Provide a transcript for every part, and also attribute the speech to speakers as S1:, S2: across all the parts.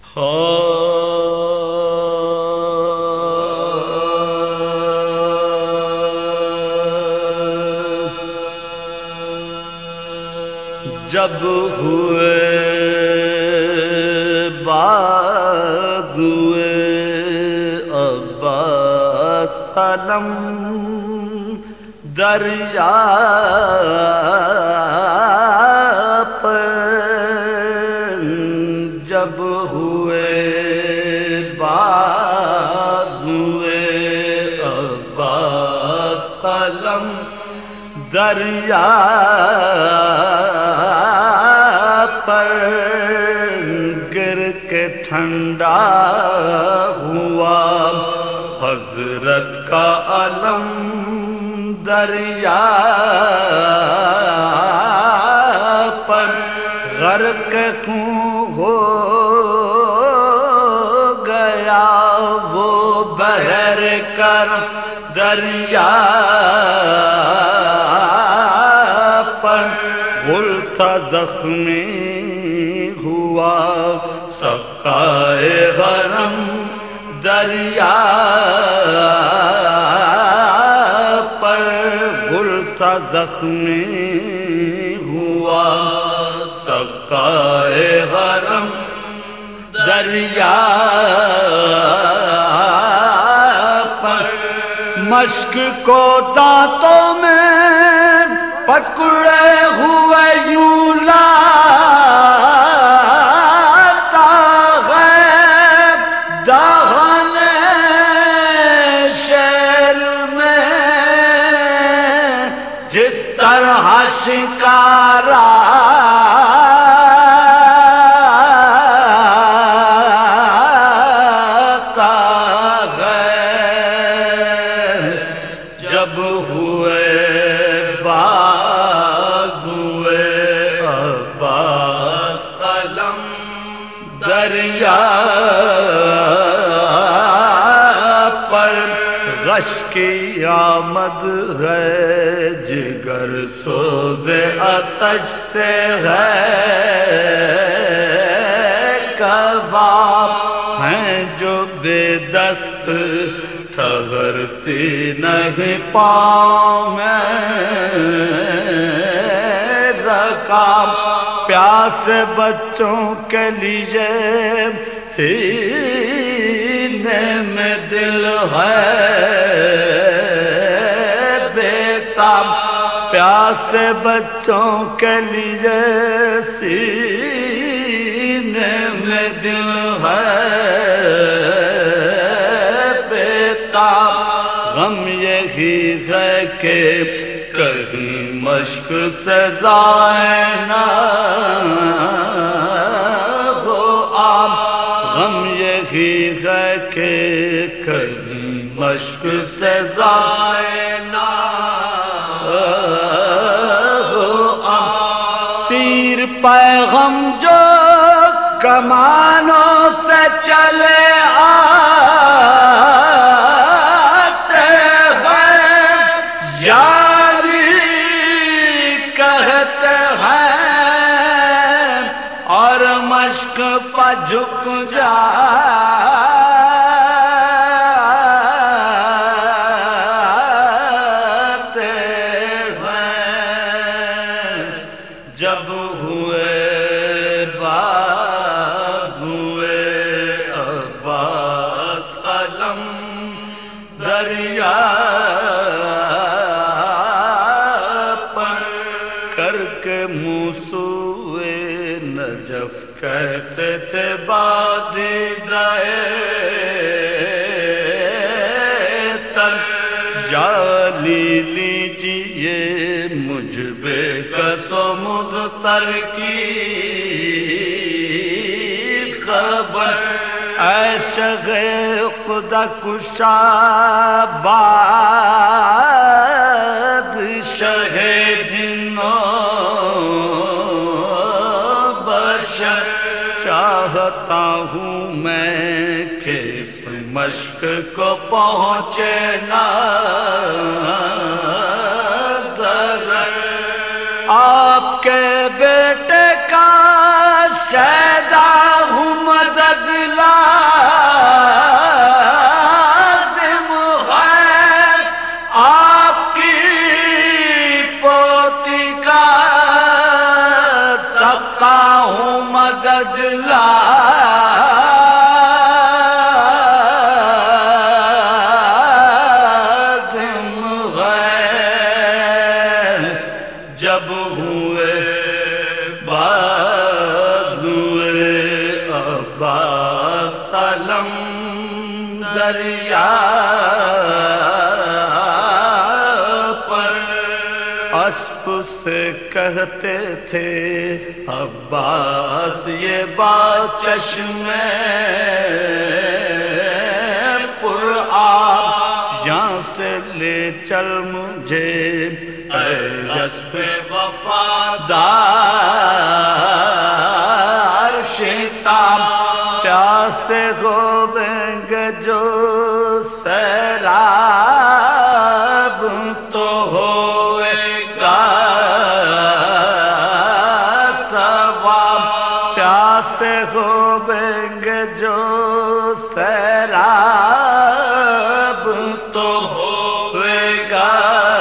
S1: جب ہوئے بازوئے عباس قلم دریا پر، جب ہوئے بازوئے عباس قلم دریا پر، گر کے ٹھنڈا ہوا حضرت کا علم دریا پر، غرق خون ہو گیا وہ بحر کرم دریا پر، غل تھا زخمی ہوا سقائے غرم دریا پر، غل تھا زخمی ہوا سقائے غرم دریا پر، مشک کو دانتوں میں پکڑے ہوئے یوں لاتا ہے دہن شعر میں، جس طرح شکارا جب ہوئے بازوئے عباس قلم دریا پر، غش کی آمد ہے جگر سوز آتش سے ہے کباب ہیں جو بے دست ٹھہرتی نہیں پاؤں میں رکاب، پیاس بچوں کے لیے سینے میں دل ہے بیتاب، پیاس بچوں کے لیے سینے میں دل ہے بیتاب، غم یہی ہے کہ کہیں مشق سے ضائع نہ ہو آب، غم یہی ہے کہ کہیں مشق سے ضائع نہ ہو آب، تیر پیغام جو کمانوں سے چلے آتے ہیں یاری کہتے ہیں، اور مشق پر جھک جاتے ہیں، جب ہوئے بازوئے عباس قلم دریا پر، کر کے موسوئے نجف کہتے تھے بادیدہ تر، جانی لیجیے مجھ بے کس و مضطر کی خبر، اے شغے خدا کشا بادشاہ جنوں بشر، چاہتا ہوں میں کہ اس مشق کو پہنچے نہ ضرر، آپ کے بیٹے کا شیدا ہوں مدد لقا ہوں مدد لازم ہے جب ہوئے بازوئے عباس قلم دریا پر اسپ سے کہتے تھے عباس یہ بات چشمے پر آب یہاں سے لے چل مجھے اے رسم وفادار شتاب پیاسے ہوئیں گے جو سیلاب تو ہوئے گا ثواب پیاسے ہوئیں گے جو سیلاب تو ہوئے گا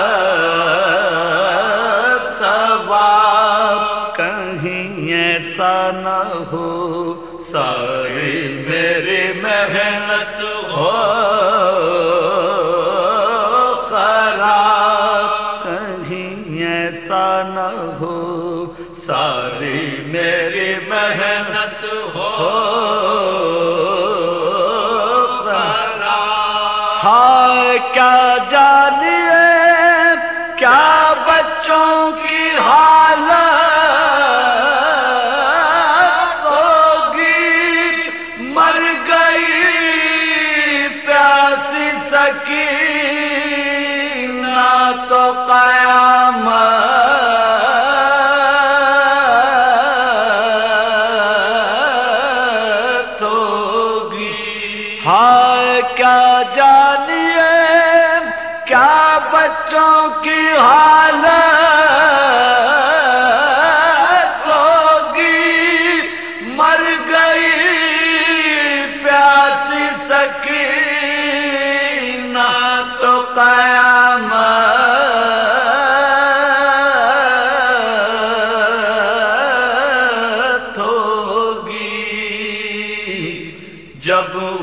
S1: ثواب کہیں ایسا نہ ہو ساری میری محنت ہو خراب کہیں ایسا نہ ہو ساری میری محنت ہو خراب ہائے کیا جانیے کیا بچوں کی حالت سکینہ تو قیامت ہوگی ہائے کیا جانیے کیا بچوں کی حالت ہوگی مر گئی پیاسی سکینہ تو قیامت ہوگی جب